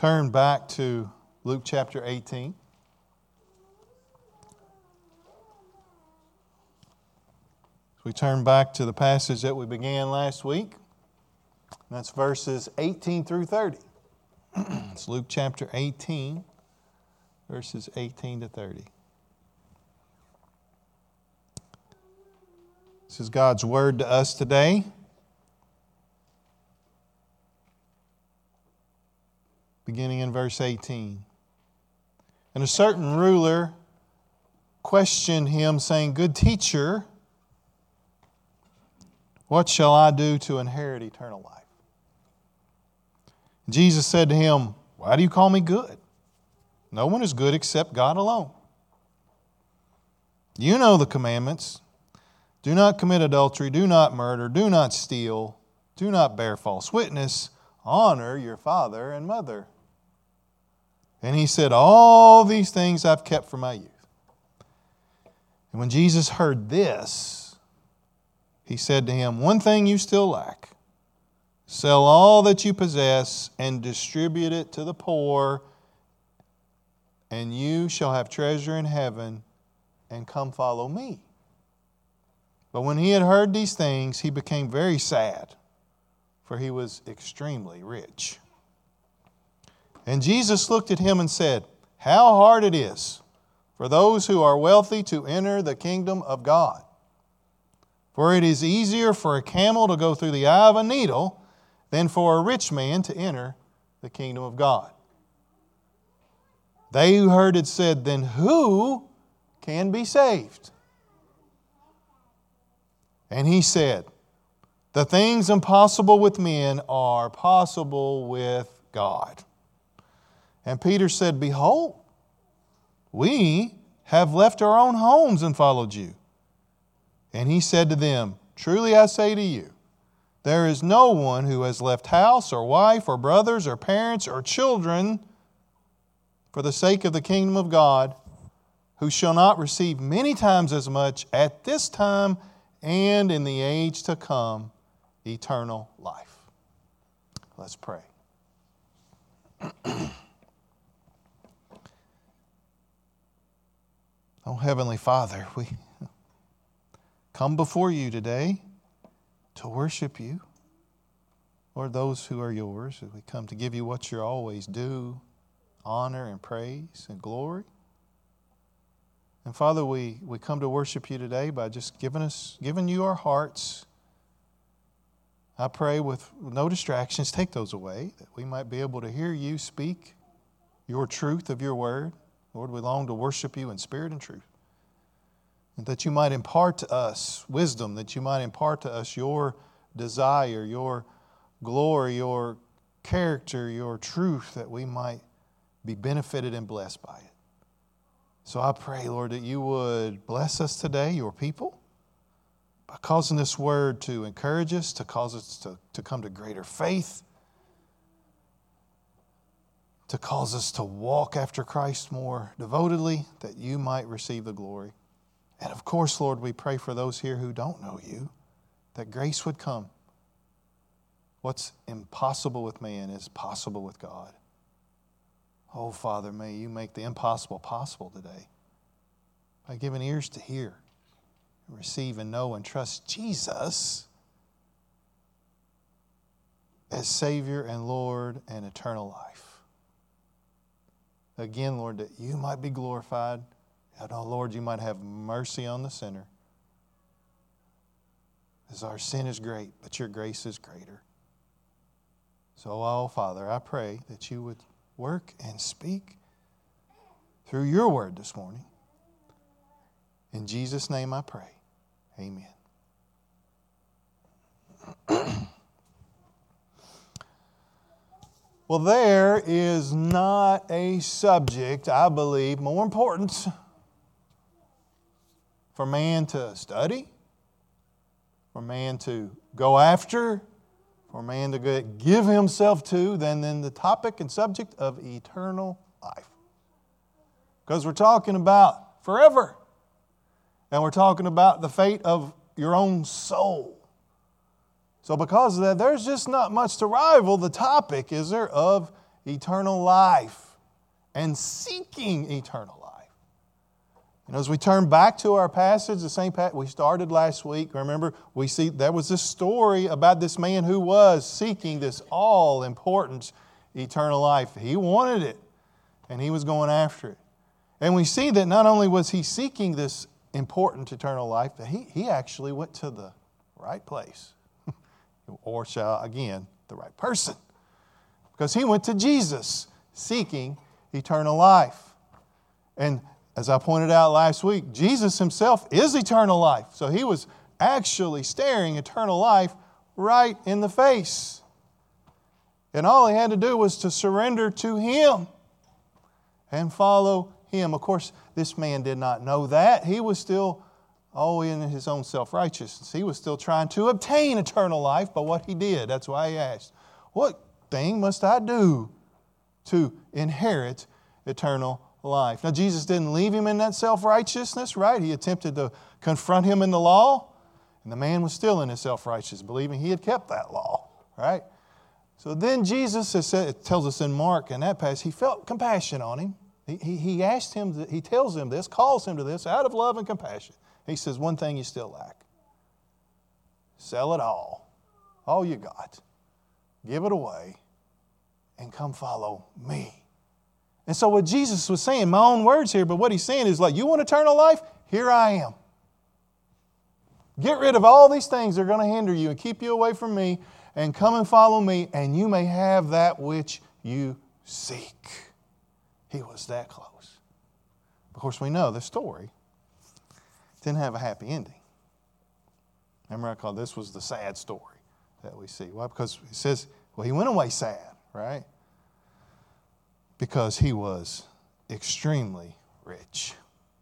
Turn back to Luke chapter 18. We turn back to the passage that we began last week. That's verses 18 through 30. It's Luke chapter 18, verses 18 to 30. This is God's word to us today. Beginning in verse 18. And a certain ruler questioned him, saying, "Good teacher, what shall I do to inherit eternal life?" Jesus said to him, "Why do you call me good? No one is good except God alone. You know the commandments. Do not commit adultery, do not murder, do not steal, do not bear false witness, honor your father and mother." And he said, "All these things I've kept from my youth." And when Jesus heard this, he said to him, "One thing you still lack. Sell all that you possess and distribute it to the poor, and you shall have treasure in heaven, and come follow me." But when he had heard these things, he became very sad, for he was extremely rich. And Jesus looked at him and said, "How hard it is for those who are wealthy to enter the kingdom of God. For it is easier for a camel to go through the eye of a needle than for a rich man to enter the kingdom of God." They who heard it said, "Then who can be saved?" And he said, "The things impossible with men are possible with God." And Peter said, "Behold, we have left our own homes and followed you." And he said to them, "Truly I say to you, there is no one who has left house or wife or brothers or parents or children for the sake of the kingdom of God, who shall not receive many times as much at this time and in the age to come eternal life." Let's pray. Oh, Heavenly Father, we come before you today to worship you. Lord, those who are yours, we come to give you what you're always due, honor and praise and glory. And Father, we come to worship you today by just giving you our hearts. I pray with no distractions, take those away, that we might be able to hear you speak your truth of your word. Lord, we long to worship you in spirit and truth. And that you might impart to us wisdom, that you might impart to us your desire, your glory, your character, your truth, that we might be benefited and blessed by it. So I pray, Lord, that you would bless us today, your people, by causing this word to encourage us, to cause us to come to greater faith, to cause us to walk after Christ more devotedly, that you might receive the glory. And of course, Lord, we pray for those here who don't know you, that grace would come. What's impossible with man is possible with God. Oh, Father, may you make the impossible possible today by giving ears to hear, receive and know and trust Jesus as Savior and Lord and eternal life. Again, Lord, that you might be glorified. And, oh, Lord, you might have mercy on the sinner. As our sin is great, but your grace is greater. So, oh, Father, I pray that you would work and speak through your word this morning. In Jesus' name I pray. Amen. Well, there is not a subject, I believe, more important for man to study, for man to go after, for man to give himself to than the topic and subject of eternal life. Because we're talking about forever. And we're talking about the fate of your own soul. So because of that, there's just not much to rival the topic, is there, of eternal life and seeking eternal life. As we turn back to our passage, the same passage we started last week, remember, we see there was this story about this man who was seeking this all-important eternal life. He wanted it, and he was going after it. And we see that not only was he seeking this important eternal life, but he actually went to the right place. Or again, the right person. Because he went to Jesus seeking eternal life. And as I pointed out last week, Jesus himself is eternal life. So he was actually staring eternal life right in the face. And all he had to do was to surrender to him and follow him. Of course, this man did not know that. He was still in his own self-righteousness. He was still trying to obtain eternal life by what he did. That's why he asked, what thing must I do to inherit eternal life? Now, Jesus didn't leave him in that self-righteousness, right? He attempted to confront him in the law, and the man was still in his self-righteousness, believing he had kept that law, right? So then Jesus, it tells us in Mark in that passage, he felt compassion on him. He asked him, he tells him this, calls him to this out of love and compassion. He says, one thing you still lack. Sell it all you got. Give it away and come follow me. And so what Jesus was saying, my own words here, but what he's saying is like, you want eternal life? Here I am. Get rid of all these things that are going to hinder you and keep you away from me, and come and follow me, and you may have that which you seek. He was that close. Of course, we know the story didn't have a happy ending. Remember, I called this was the sad story that we see. Why? Because it says, he went away sad, right? Because he was extremely rich.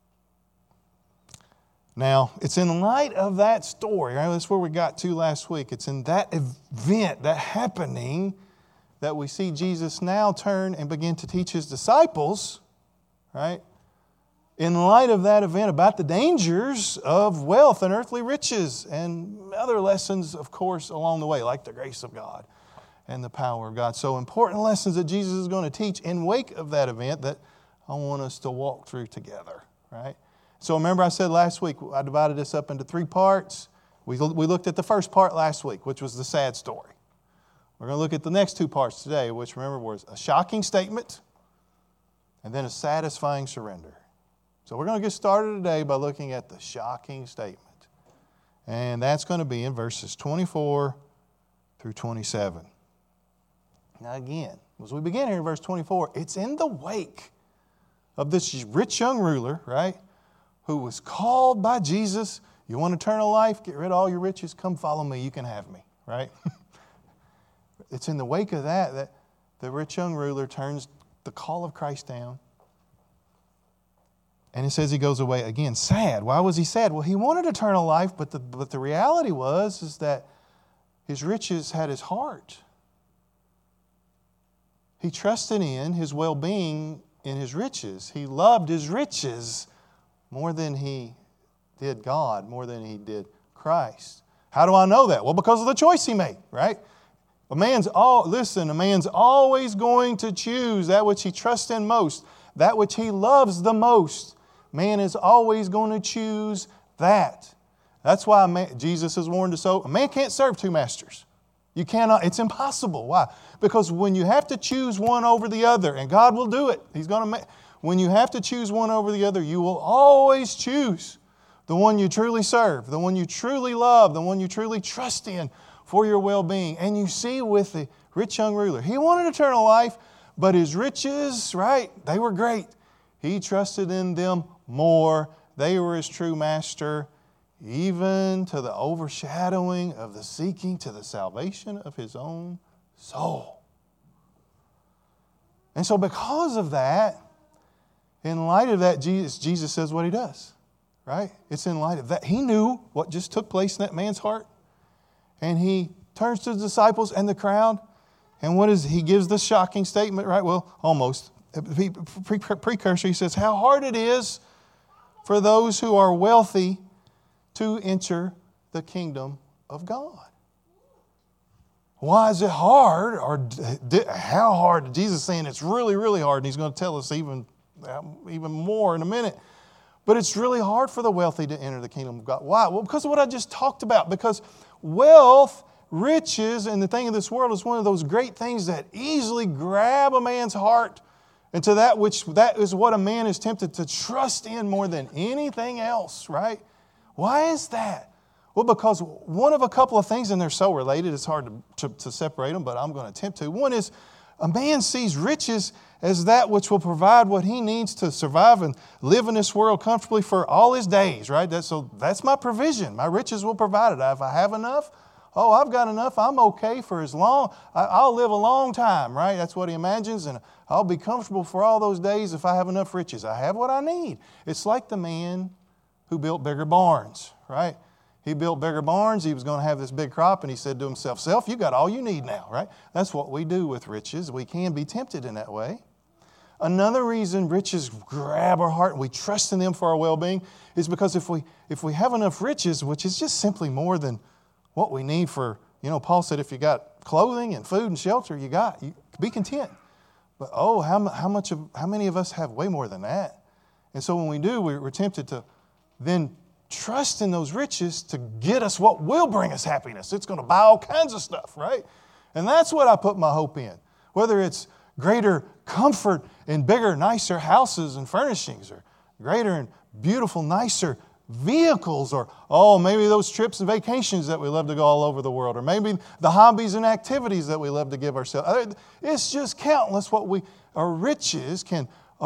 Now, it's in light of that story, right? That's where we got to last week. It's in that event, that happening, that we see Jesus now turn and begin to teach his disciples, right? In light of that event about the dangers of wealth and earthly riches and other lessons, of course, along the way, like the grace of God and the power of God. So important lessons that Jesus is going to teach in wake of that event that I want us to walk through together, right? So remember I said last week, I divided this up into 3 parts. We looked at the first part last week, which was the sad story. We're going to look at the next 2 parts today, which remember was a shocking statement and then a satisfying surrender. So we're going to get started today by looking at the shocking statement. And that's going to be in verses 24 through 27. Now again, as we begin here in verse 24, it's in the wake of this rich young ruler, right, who was called by Jesus. You want eternal life? Get rid of all your riches. Come follow me. You can have me, right? It's in the wake of that the rich young ruler turns the call of Christ down. And it says he goes away again sad. Why was he sad? Well, he wanted eternal life, but the reality is that his riches had his heart. He trusted in his well-being in his riches. He loved his riches more than he did God, more than he did Christ. How do I know that? Well, because of the choice he made, right? A man's always going to choose that which he trusts in most, that which he loves the most. Man is always going to choose that. That's why Jesus has warned us so. A man can't serve 2 masters. You cannot. It's impossible. Why? Because when you have to choose one over the other, and God will do it. When you have to choose one over the other, you will always choose the one you truly serve, the one you truly love, the one you truly trust in for your well-being. And you see with the rich young ruler, he wanted eternal life, but his riches, right, they were great. He trusted in them more. They were his true master, even to the overshadowing of the seeking to the salvation of his own soul. And so because of that, in light of that, Jesus says what he does, right? It's in light of that. He knew what just took place in that man's heart. And he turns to the disciples and the crowd. And he gives this shocking statement, right? Well, almost. Precursor, he says, how hard it is for those who are wealthy to enter the kingdom of God. Why is it hard? Or how hard? Jesus is saying it's really, really hard, and he's going to tell us even more in a minute. But it's really hard for the wealthy to enter the kingdom of God. Why? Well, because of what I just talked about. Because wealth, riches, and the thing of this world is one of those great things that easily grab a man's heart into that is what a man is tempted to trust in more than anything else, right? Why is that? Well, because one of a couple of things, and they're so related, it's hard to separate them, but I'm going to attempt to. One is a man sees riches as that which will provide what he needs to survive and live in this world comfortably for all his days, right? That's my provision. My riches will provide it. If I have enough, I've got enough. I'm okay for as long. I'll live a long time, right? That's what he imagines, and I'll be comfortable for all those days if I have enough riches. I have what I need. It's like the man who built bigger barns, right? He built bigger barns. He was going to have this big crop, and he said to himself, "Self, you got all you need now," right? That's what we do with riches. We can be tempted in that way. Another reason riches grab our heart and we trust in them for our well-being is because if we have enough riches, which is just simply more than what we need for, Paul said, if you got clothing and food and shelter, you be content. But how many of us have way more than that? And so when we do, we're tempted to then trust in those riches to get us what will bring us happiness. It's going to buy all kinds of stuff, right? And that's what I put my hope in. Whether it's greater comfort in bigger, nicer houses and furnishings, or greater and beautiful, nicer vehicles, or maybe those trips and vacations that we love to go all over the world, or maybe the hobbies and activities that we love to give ourselves. It's just countless what our riches can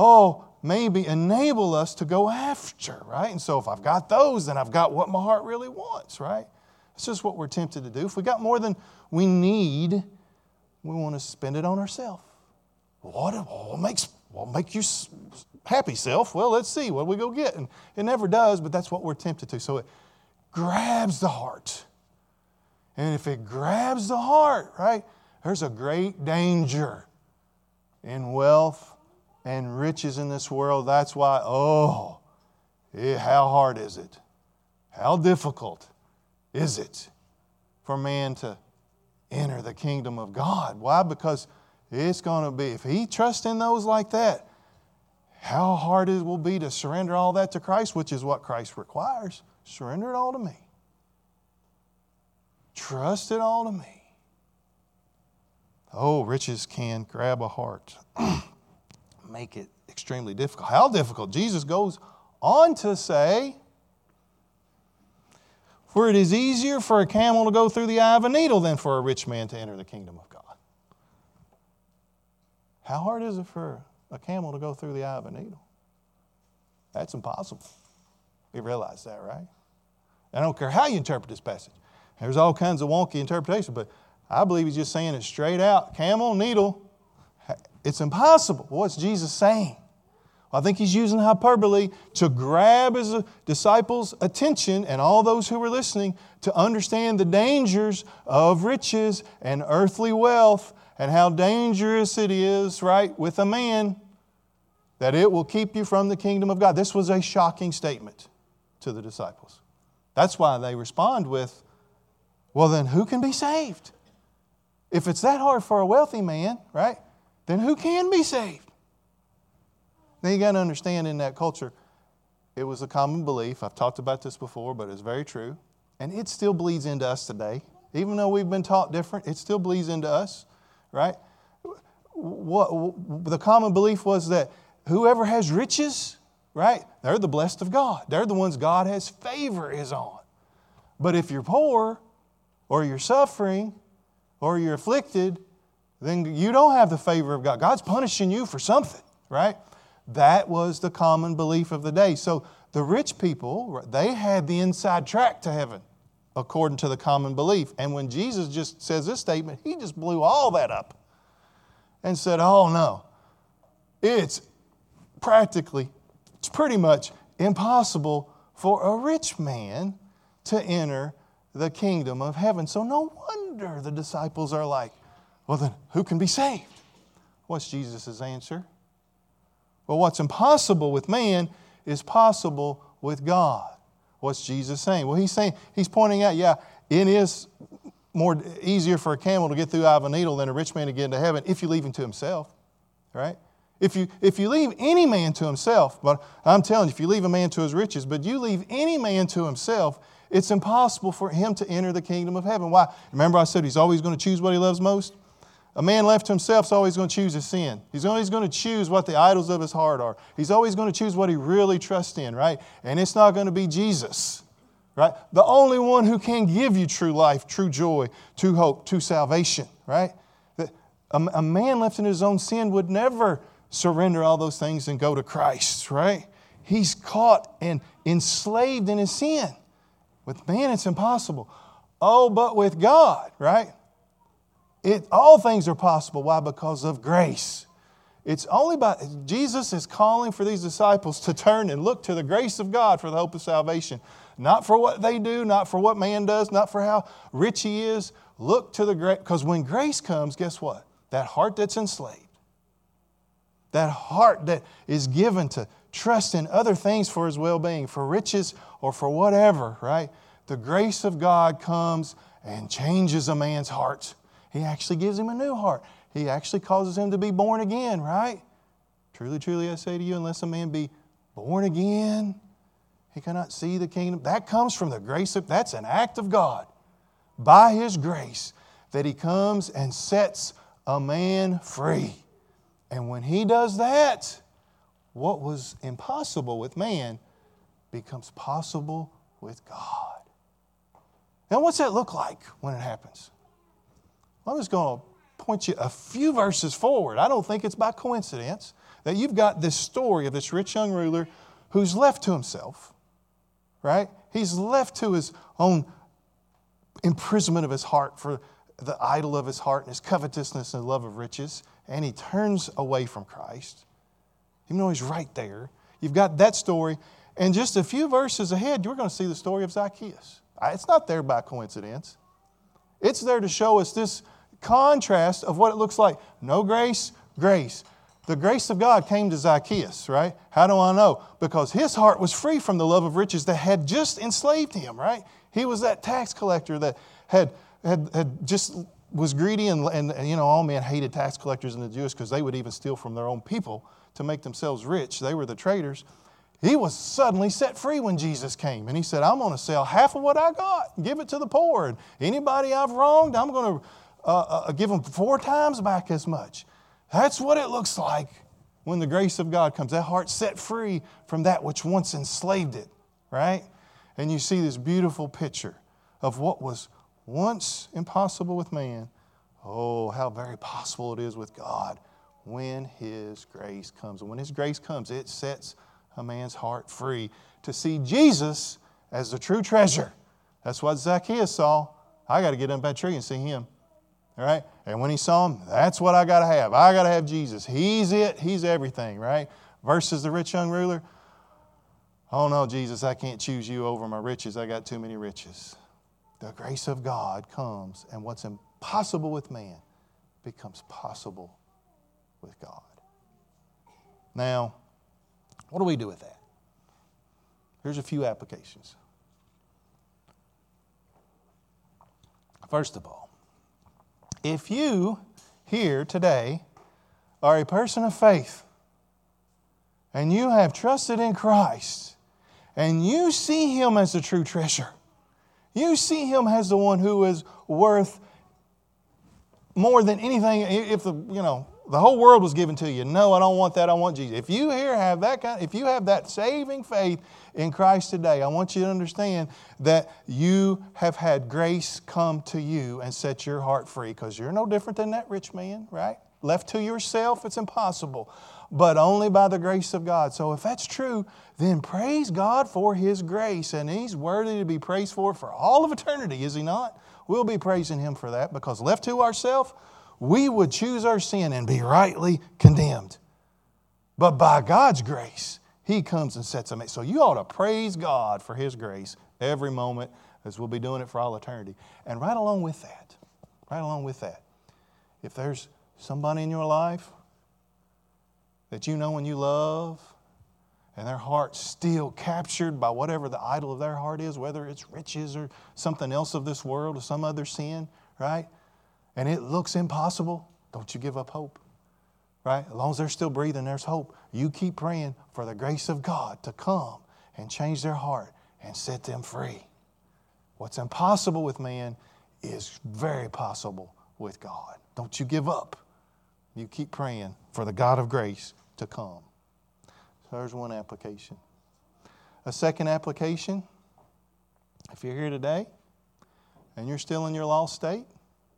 maybe enable us to go after, right? And so if I've got those, then I've got what my heart really wants, right? It's just what we're tempted to do. If we got more than we need, we want to spend it on ourselves. What make you happy, self? Well, let's see. What do we go get? And it never does, but that's what we're tempted to. So it grabs the heart. And if it grabs the heart, right, there's a great danger in wealth and riches in this world. That's why, how hard is it? How difficult is it for man to enter the kingdom of God? Why? Because it's going to be, if he trusts in those like that, how hard it will be to surrender all that to Christ, which is what Christ requires. Surrender it all to me. Trust it all to me. Riches can grab a heart. Make it extremely difficult. How difficult? Jesus goes on to say, "For it is easier for a camel to go through the eye of a needle than for a rich man to enter the kingdom of God." How hard is it for a camel to go through the eye of a needle? That's impossible. You realize that, right? I don't care how you interpret this passage. There's all kinds of wonky interpretation, but I believe he's just saying it straight out. Camel, needle, it's impossible. What's Jesus saying? Well, I think he's using hyperbole to grab his disciples' attention and all those who were listening to understand the dangers of riches and earthly wealth and how dangerous it is, right, with a man, that it will keep you from the kingdom of God. This was a shocking statement to the disciples. That's why they respond with, "Well, then who can be saved? If it's that hard for a wealthy man, right, then who can be saved?" Now you got to understand, in that culture, it was a common belief. I've talked about this before, but it's very true. And it still bleeds into us today. Even though we've been taught different, it still bleeds into us, right? The common belief was that whoever has riches, right, they're the blessed of God. They're the ones God has favor is on. But if you're poor, or you're suffering, or you're afflicted, then you don't have the favor of God. God's punishing you for something, right? That was the common belief of the day. So the rich people, they had the inside track to heaven, according to the common belief. And when Jesus just says this statement, he just blew all that up and said, no, it's pretty much impossible for a rich man to enter the kingdom of heaven. So no wonder the disciples are like, "Well, then who can be saved?" What's Jesus' answer? Well, what's impossible with man is possible with God. What's Jesus saying? Well, he's pointing out, it is easier for a camel to get through the eye of a needle than a rich man to get into heaven if you leave him to himself, right? If you leave any man to himself, but I'm telling you, if you leave a man to his riches, but you leave any man to himself, it's impossible for him to enter the kingdom of heaven. Why? Remember I said he's always going to choose what he loves most? A man left to himself is always going to choose his sin. He's always going to choose what the idols of his heart are. He's always going to choose what he really trusts in, right? And it's not going to be Jesus, right? The only one who can give you true life, true joy, true hope, true salvation, right? A man left in his own sin would never surrender all those things and go to Christ, right? He's caught and enslaved in his sin. With man, it's impossible. Oh, but with God, right? All things are possible. Why? Because of grace. It's only by Jesus is calling for these disciples to turn and look to the grace of God for the hope of salvation. Not for what they do, not for what man does, not for how rich he is. Look to the grace. Because when grace comes, guess what? That heart that's enslaved, that heart that is given to trust in other things for his well-being, for riches or for whatever, right? The grace of God comes and changes a man's heart. He actually gives him a new heart. He actually causes him to be born again, right? Truly, truly, I say to you, unless a man be born again, he cannot see the kingdom. That comes from the grace that's an act of God. By His grace, that He comes and sets a man free. And when He does that, what was impossible with man becomes possible with God. Now, what's that look like when it happens? I'm just going to point you a few verses forward. I don't think it's by coincidence that you've got this story of this rich young ruler who's left to himself, right? He's left to his own imprisonment of his heart for the idol of his heart and his covetousness and love of riches, and he turns away from Christ, even though he's right there. You've got that story, and just a few verses ahead, you're going to see the story of Zacchaeus. It's not there by coincidence. It's there to show us this contrast of what it looks like. No grace, grace. The grace of God came to Zacchaeus, right? How do I know? Because his heart was free from the love of riches that had just enslaved him, right? He was that tax collector that had just was greedy and all men hated tax collectors and the Jews because they would even steal from their own people to make themselves rich. They were the traitors. He was suddenly set free when Jesus came. And he said, I'm going to sell half of what I got and give it to the poor. And anybody I've wronged, I'm going to give them 4 times back as much. That's what it looks like when the grace of God comes. That heart set free from that which once enslaved it, right? And you see this beautiful picture of what was once impossible with man. Oh, how very possible it is with God when His grace comes. And when His grace comes, it sets a man's heart free to see Jesus as the true treasure. That's what Zacchaeus saw. I got to get up that tree and see Him. All right? And when he saw Him, that's what I got to have. I got to have Jesus. He's it. He's everything, right? Versus the rich young ruler. Oh no, Jesus, I can't choose you over my riches. I got too many riches. The grace of God comes, and what's impossible with man becomes possible with God. Now, what do we do with that? Here's a few applications. First of all, if you here today are a person of faith and you have trusted in Christ and you see Him as the true treasure, you see Him as the one who is worth more than anything. If the whole world was given to you, no, I don't want that. I want Jesus. If you here have if you have that saving faith in Christ today, I want you to understand that you have had grace come to you and set your heart free, because you're no different than that rich man, right? Left to yourself, it's impossible, but only by the grace of God. So if that's true, then praise God for His grace, and He's worthy to be praised for all of eternity, is He not? We'll be praising Him for that, because left to ourselves, we would choose our sin and be rightly condemned. But by God's grace, He comes and sets them. So you ought to praise God for His grace every moment, as we'll be doing it for all eternity. And right along with that, if there's somebody in your life that you know and you love, and their heart's still captured by whatever the idol of their heart is, whether it's riches or something else of this world or some other sin, right? And it looks impossible. Don't you give up hope, right? As long as they're still breathing, there's hope. You keep praying for the grace of God to come and change their heart and set them free. What's impossible with man is very possible with God. Don't you give up. You keep praying for the God of grace to come. So there's one application. A second application, if you're here today and you're still in your lost state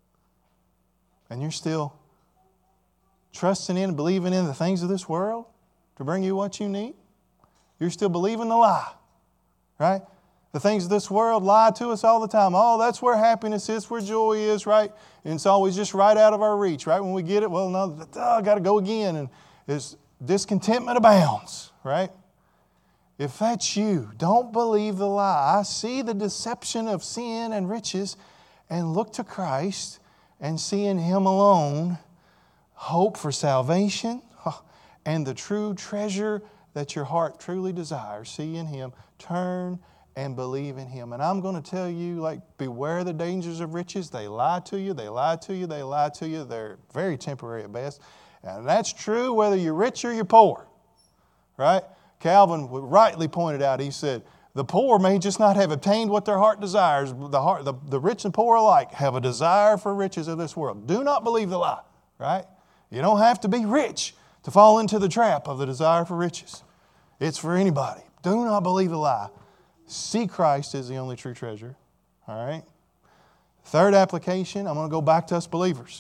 and you're still trusting in and believing in the things of this world to bring you what you need, you're still believing the lie, right? The things of this world lie to us all the time. Oh, that's where happiness is, where joy is, right? And it's always just right out of our reach, right? When we get it, well, no, I got to go again. And it's discontentment abounds, right? If that's you, don't believe the lie. See the deception of sin and riches and look to Christ and see in Him alone hope for salvation and the true treasure that your heart truly desires. See in Him. Turn and believe in Him. And I'm going to tell you, like, beware the dangers of riches. They lie to you, they lie to you, they lie to you. They're very temporary at best. And that's true whether you're rich or you're poor, right? Calvin rightly pointed out, he said, the poor may just not have obtained what their heart desires. The rich and poor alike have a desire for riches of this world. Do not believe the lie, right? You don't have to be rich to fall into the trap of the desire for riches. It's for anybody. Do not believe the lie. See Christ as the only true treasure. All right? Third application, I'm going to go back to us believers.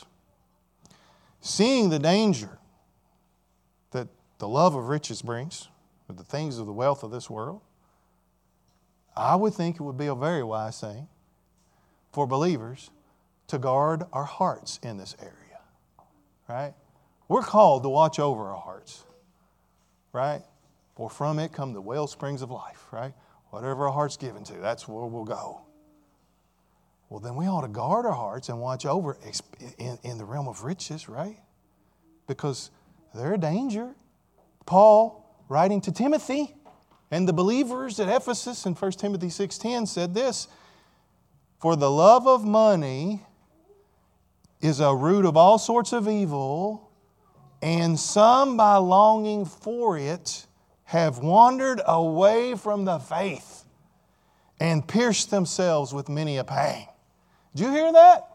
Seeing the danger that the love of riches brings, with the things of the wealth of this world, I would think it would be a very wise thing for believers to guard our hearts in this area. Right? We're called to watch over our hearts. Right? For from it come the well springs of life. Right? Whatever our heart's given to, that's where we'll go. Well, then we ought to guard our hearts and watch over in the realm of riches, right? Because they're a danger. Paul, writing to Timothy and the believers at Ephesus in 1 Timothy 6:10 said this, for the love of money is a root of all sorts of evil, and some by longing for it have wandered away from the faith and pierced themselves with many a pang. Did you hear that?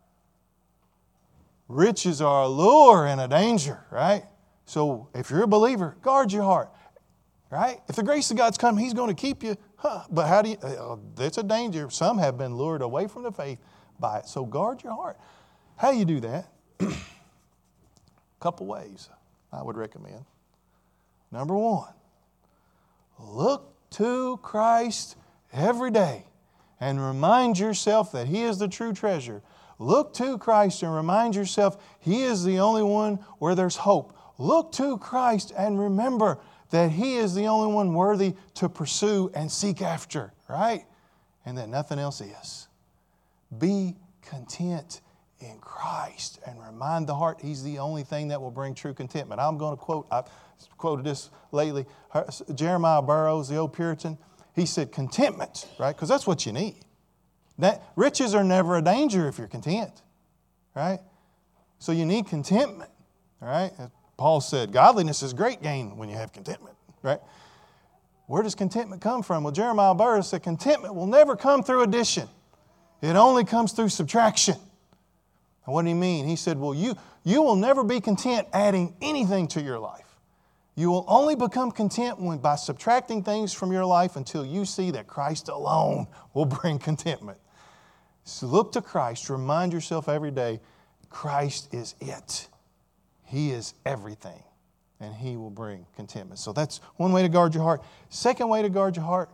Riches are a lure and a danger, right? So if you're a believer, guard your heart, right? If the grace of God's come, He's going to keep you. But how do you, it's a danger. Some have been lured away from the faith by it. So guard your heart. How do you do that? A couple ways I would recommend. Number one, look to Christ every day and remind yourself that He is the true treasure. Look to Christ and remind yourself He is the only one where there's hope. Look to Christ and remember that He is the only one worthy to pursue and seek after, right? And that nothing else is. Be content in Christ and remind the heart He's the only thing that will bring true contentment. I'm going to quote, I've quoted this lately, Jeremiah Burroughs, the old Puritan. He said contentment, right? Because that's what you need. Riches are never a danger if you're content, right? So you need contentment, all right? Paul said godliness is great gain when you have contentment, right? Where does contentment come from? Well, Jeremiah Burroughs said contentment will never come through addition. It only comes through subtraction. And what do you mean? He said, well, you will never be content adding anything to your life. You will only become content by subtracting things from your life until you see that Christ alone will bring contentment. So look to Christ. Remind yourself every day, Christ is it. He is everything. And He will bring contentment. So that's one way to guard your heart. Second way to guard your heart,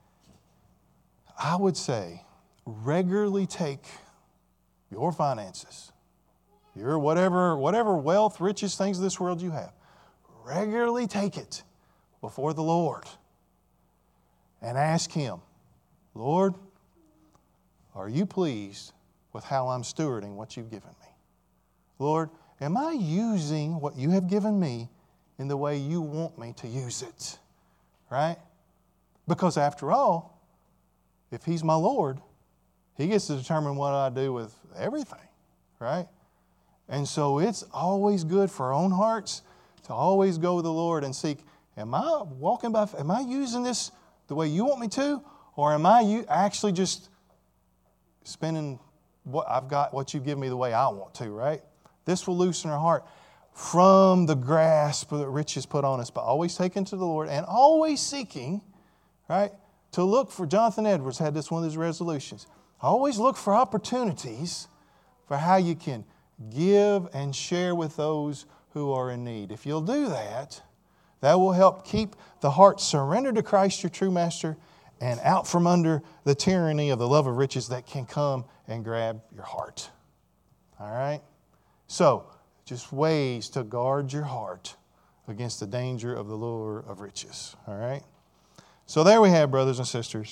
I would say regularly take your finances, your whatever wealth, riches, things of this world you have, regularly take it before the Lord and ask Him, Lord, are You pleased with how I'm stewarding what You've given me? Lord, am I using what You have given me in the way You want me to use it? Right? Because after all, if He's my Lord, He gets to determine what I do with everything, right? And so it's always good for our own hearts to always go with the Lord and seek, am I using this the way you want me to? Or am I actually just spending what you give me the way I want to, right? This will loosen our heart from the grasp that riches put on us, but always taking to the Lord and always seeking, right, to look for, Jonathan Edwards had this one of his resolutions, always look for opportunities for how you can give and share with those who are in need. If you'll do that, that will help keep the heart surrendered to Christ, your true master, and out from under the tyranny of the love of riches that can come and grab your heart. All right? So, just ways to guard your heart against the danger of the lure of riches. All right? So there we have, brothers and sisters,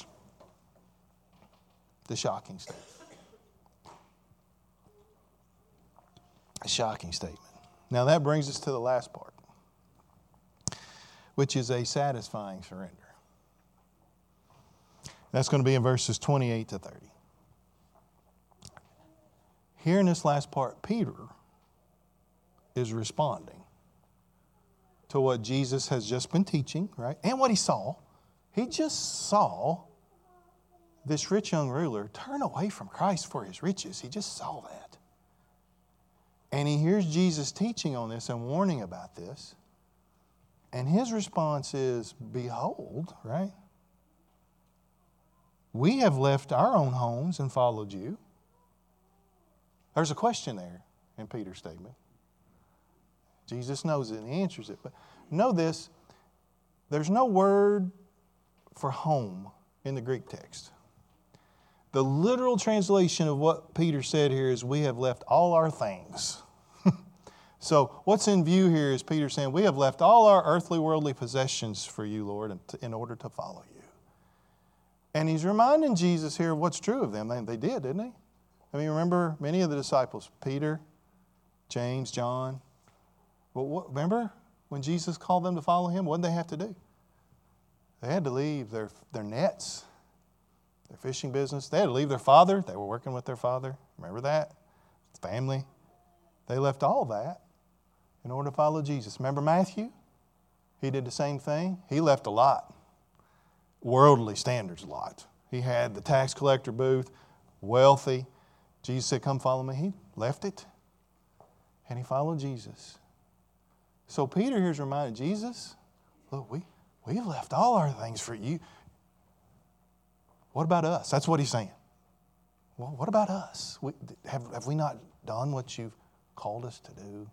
the shocking statement. A shocking statement. Now that brings us to the last part, which is a satisfying surrender. That's going to be in verses 28 to 30. Here in this last part, Peter is responding to what Jesus has just been teaching, right? And what he saw. He just saw this rich young ruler turn away from Christ for his riches. He just saw that. And he hears Jesus teaching on this and warning about this. And his response is, behold, right? We have left our own homes and followed you. There's a question there in Peter's statement. Jesus knows it and he answers it. But know this, there's no word for home in the Greek text. The literal translation of what Peter said here is, we have left all our things. So what's in view here is Peter saying, we have left all our earthly, worldly possessions for you, Lord, in order to follow you. And he's reminding Jesus here of what's true of them. They did, didn't he? I mean, remember many of the disciples, Peter, James, John. Well, remember when Jesus called them to follow him? What did they have to do? They had to leave their nets, their fishing business. They had to leave their father. They were working with their father. Remember that? Family. They left all that in order to follow Jesus. Remember Matthew? He did the same thing. He left a lot. Worldly standards a lot. He had the tax collector booth, wealthy. Jesus said, come follow me. He left it and he followed Jesus. So Peter here's reminded, Jesus, look, we've left all our things for you. What about us? That's what he's saying. Well, what about us? Have we not done what you've called us to do?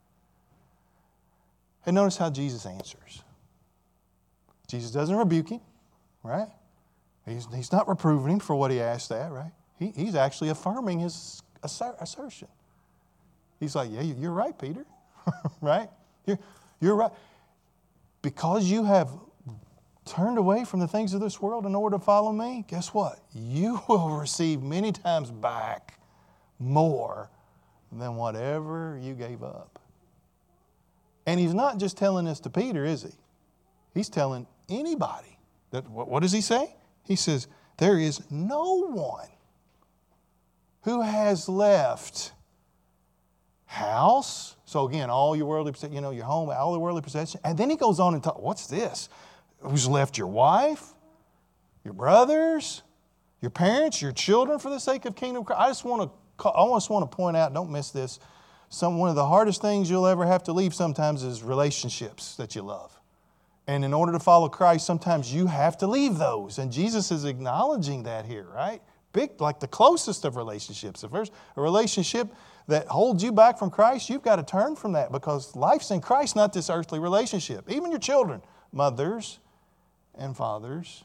And notice how Jesus answers. Jesus doesn't rebuke him, right? He's not reproving him for what he asked that, right? He's actually affirming his assertion. He's like, yeah, you're right, Peter, right? You're right. Because you have turned away from the things of this world in order to follow me, guess what? You will receive many times back more than whatever you gave up. And he's not just telling this to Peter, is he? He's telling anybody. What does he say? He says, there is no one who has left house. So again, all your worldly possessions, your home, all the worldly possessions. And then he goes on and talks, what's this? Who's left your wife, your brothers, your parents, your children for the sake of kingdom? I just want to point out, don't miss this, one of the hardest things you'll ever have to leave sometimes is relationships that you love. And in order to follow Christ, sometimes you have to leave those. And Jesus is acknowledging that here, right? Like the closest of relationships. If there's a relationship that holds you back from Christ, you've got to turn from that because life's in Christ, not this earthly relationship. Even your children, mothers and fathers.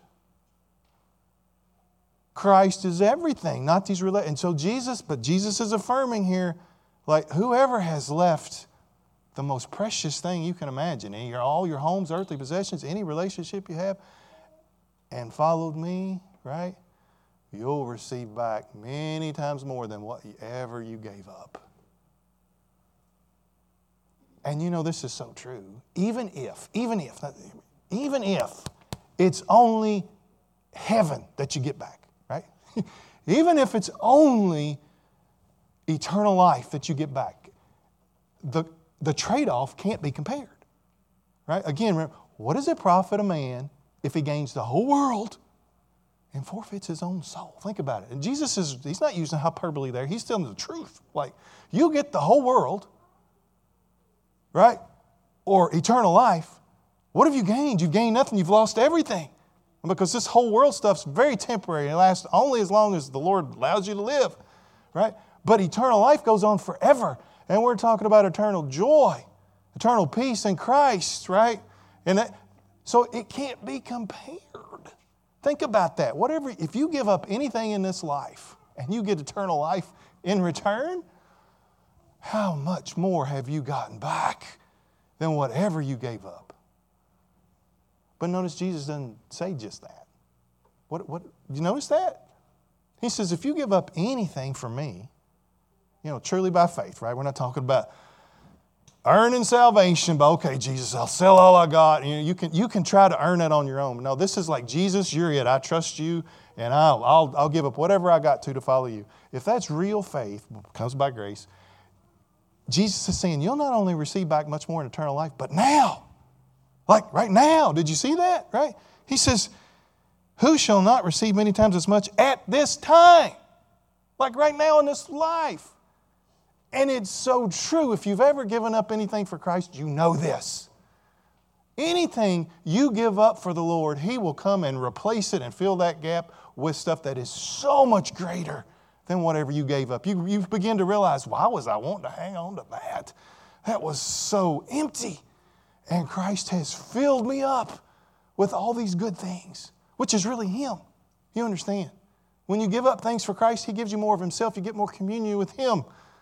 Christ is everything, not these relationships. And so Jesus is affirming here, like whoever has left the most precious thing you can imagine, all your homes, earthly possessions, any relationship you have, and followed me, right? You'll receive back many times more than whatever you gave up. And this is so true. Even if it's only heaven that you get back, right? Even if it's only eternal life that you get back, the trade-off can't be compared. Right? Again, remember, what does it profit a man if he gains the whole world and forfeits his own soul? Think about it. And he's not using hyperbole there. He's telling the truth. Like, you get the whole world, right? Or eternal life. What have you gained? You've gained nothing. You've lost everything. Because this whole world stuff's very temporary. It lasts only as long as the Lord allows you to live, right? But eternal life goes on forever. And we're talking about eternal joy, eternal peace in Christ, right? So it can't be compared. Think about that. If you give up anything in this life and you get eternal life in return, how much more have you gotten back than whatever you gave up? But notice Jesus doesn't say just that. What? You notice that? He says, if you give up anything for me, truly by faith, right? We're not talking about earning salvation, but okay, Jesus, I'll sell all I got. You can try to earn it on your own. No, this is like, Jesus, you're it. I trust you, and I'll give up whatever I got to follow you. If that's real faith, comes by grace, Jesus is saying, you'll not only receive back much more in eternal life, but now. Like right now. Did you see that? Right? He says, who shall not receive many times as much at this time? Like right now in this life. And it's so true. If you've ever given up anything for Christ, you know this. Anything you give up for the Lord, He will come and replace it and fill that gap with stuff that is so much greater than whatever you gave up. You begin to realize, why was I wanting to hang on to that? That was so empty. And Christ has filled me up with all these good things, which is really Him. You understand? When you give up things for Christ, He gives you more of Himself. You get more communion with Him.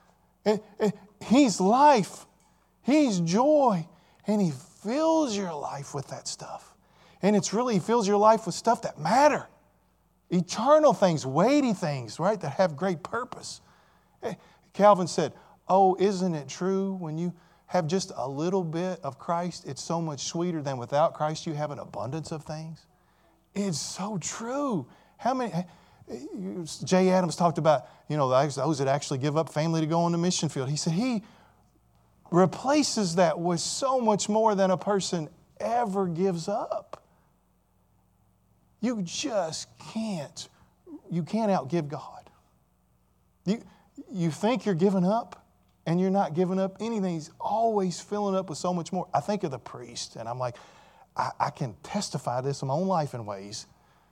He's life. He's joy. And He fills your life with that stuff. And He fills your life with stuff that matter. Eternal things, weighty things, right, that have great purpose. Calvin said, oh, isn't it true when you have just a little bit of Christ, it's so much sweeter than without Christ you have an abundance of things? It's so true. How many... Jay Adams talked about, those that actually give up family to go on the mission field. He said he replaces that with so much more than a person ever gives up. You just can't. You can't outgive God. You think you're giving up, and you're not giving up anything. He's always filling up with so much more. I think of the priest, and I'm like, I can testify this in my own life in ways.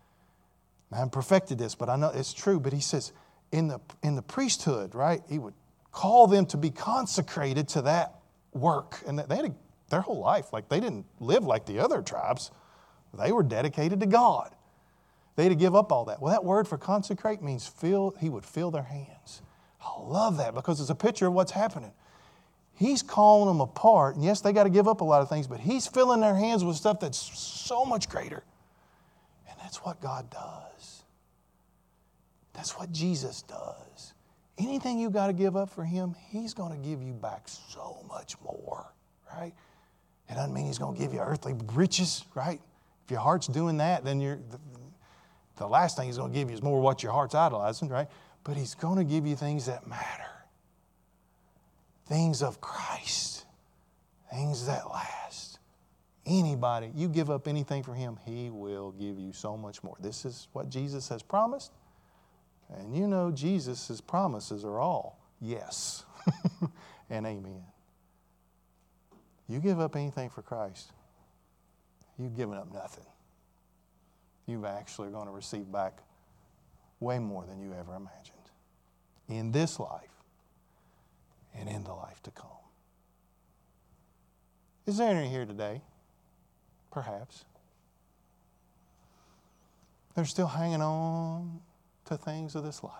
I haven't perfected this, but I know it's true. But he says, in the priesthood, right, he would call them to be consecrated to that work. And they had their whole life, like they didn't live like the other tribes. They were dedicated to God. They had to give up all that. Well, that word for consecrate means fill. He would fill their hands. I love that because it's a picture of what's happening. He's calling them apart. And yes, they got to give up a lot of things, but He's filling their hands with stuff that's so much greater. And that's what God does. That's what Jesus does. Anything you got to give up for Him, He's going to give you back so much more, right? It doesn't mean He's going to give you earthly riches, right? If your heart's doing that, then the last thing He's going to give you is more what your heart's idolizing, right? But He's going to give you things that matter. Things of Christ. Things that last. Anybody, you give up anything for Him, He will give you so much more. This is what Jesus has promised. And Jesus' promises are all yes and amen. You give up anything for Christ, you've given up nothing. You actually are going to receive back way more than you ever imagined in this life and in the life to come. Is there any here today? Perhaps. They're still hanging on to things of this life.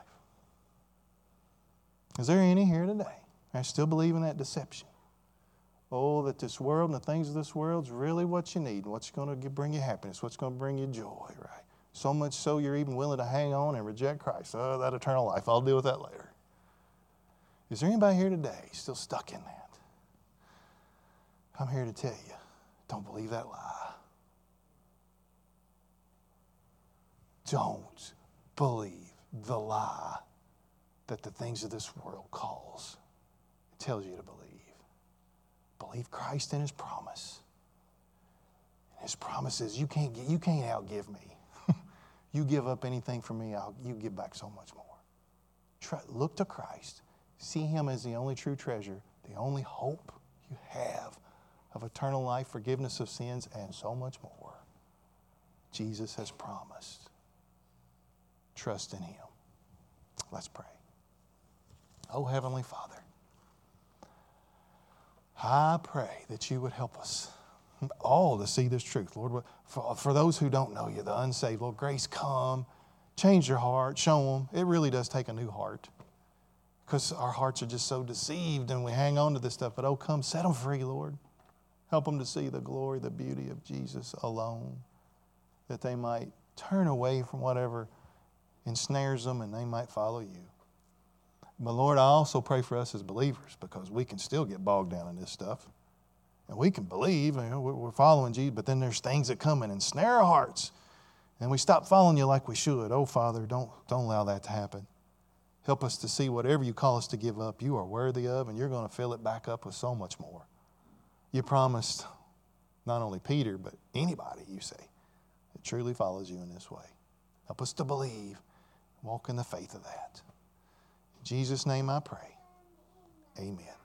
Is there any here today that still believe in that deception? Oh, that this world and the things of this world is really what you need, what's going to bring you happiness, what's going to bring you joy, right? So much so you're even willing to hang on and reject Christ. Oh, that eternal life, I'll deal with that later. Is there anybody here today still stuck in that? I'm here to tell you, don't believe that lie. Don't believe the lie that the things of this world cause. It tells you to believe. Believe Christ and His promise. His promise is you can't outgive me. You give up anything for me, you give back so much more. Look to Christ. See Him as the only true treasure, the only hope you have of eternal life, forgiveness of sins, and so much more. Jesus has promised. Trust in Him. Let's pray. Oh, Heavenly Father, I pray that you would help us all to see this truth. Lord, for those who don't know you, the unsaved, Lord, grace come, change their heart, show them. It really does take a new heart because our hearts are just so deceived and we hang on to this stuff. But oh, come, set them free, Lord. Help them to see the glory, the beauty of Jesus alone, that they might turn away from whatever ensnares them and they might follow you. But Lord, I also pray for us as believers because we can still get bogged down in this stuff. And we can believe, we're following Jesus, but then there's things that come and ensnare our hearts. And we stop following you like we should. Oh, Father, don't allow that to happen. Help us to see whatever you call us to give up, you are worthy of, and you're going to fill it back up with so much more. You promised not only Peter, but anybody, you say, that truly follows you in this way. Help us to believe, walk in the faith of that. In Jesus' name I pray. Amen.